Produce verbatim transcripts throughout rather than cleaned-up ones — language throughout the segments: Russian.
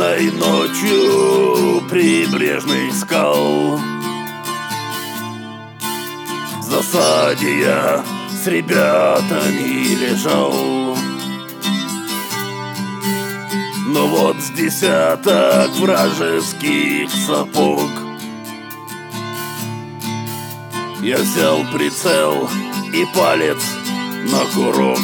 Холодной ночью прибрежных скал в засаде я с ребятами лежал. Но вот с десяток вражеских сапог я взял прицел и палец на курок.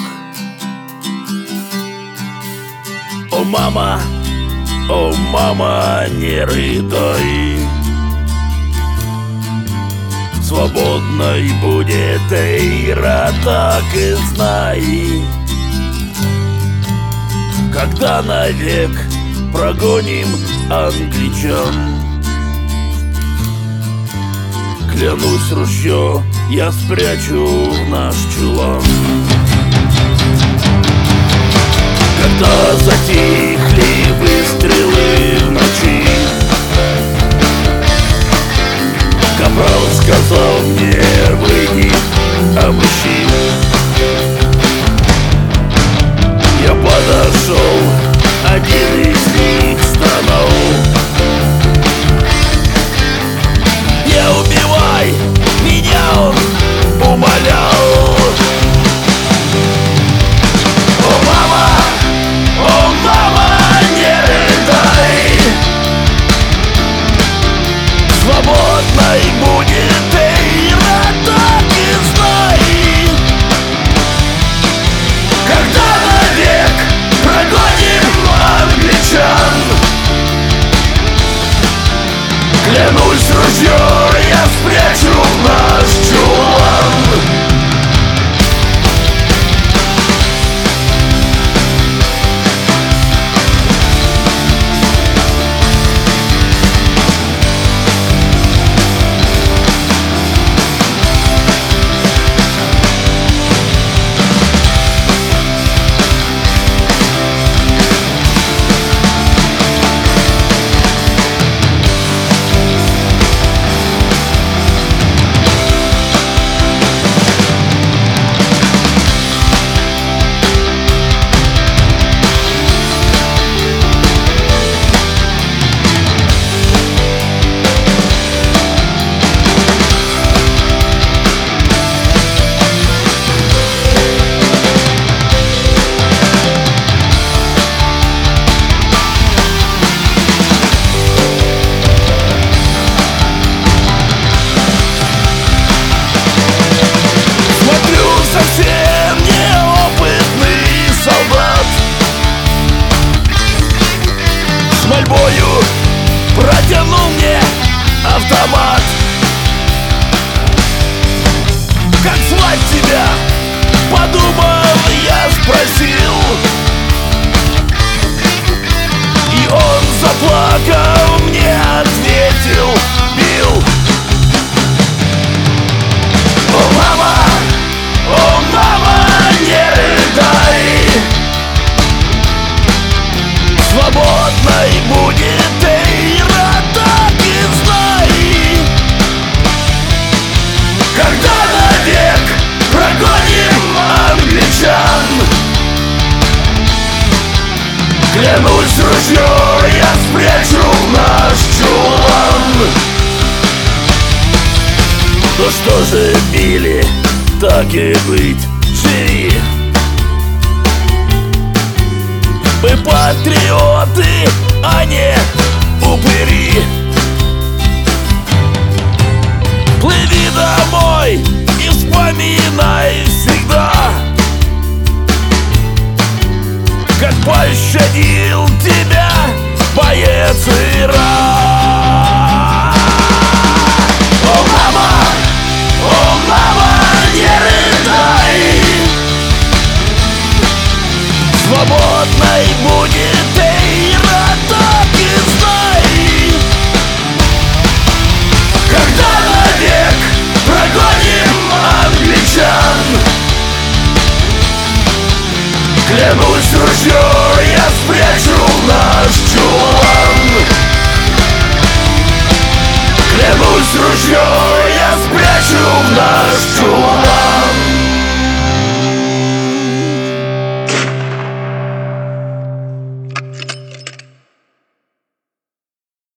О, мама, о, мама, не рыдай, свободной будет Эйра, так и знай. Когда навек прогоним англичан, клянусь, ружье я спрячу в наш чулан. Когда затихли выстрелы в ночи, капрал сказал мне: выйди, обыщи. Я подошел, один из них стонал: не убивай меня, он умолял. О, мама, о, мама, не рыдай, свободной будет Эйра, так и знай. Когда навек прогоним англичан, клянусь, ружье я спрячу в наш чулан. Мольбою протянул мне автомат. Как звать тебя? Подумал, я спросил, и он заплакал, мне ответил: Билл. О, мама, о, мама, не рыдай, свободной будет Эйра, так и знай. Когда навек прогоним англичан, клянусь, ружье я спрячу в наш чулан. Ну что же, Билли, так и быть, живи. Мы патриоты, а не упыри. Плыви домой и вспоминай всегда, как пощадил тебя боец Эйра. О, мама, о, мама, не рыдай, свободной будет Эйра, так и знай. Когда навек прогоним англичан, клянусь, ружье я спрячу в наш чулан. Клянусь, ружье я спрячу в наш чулан.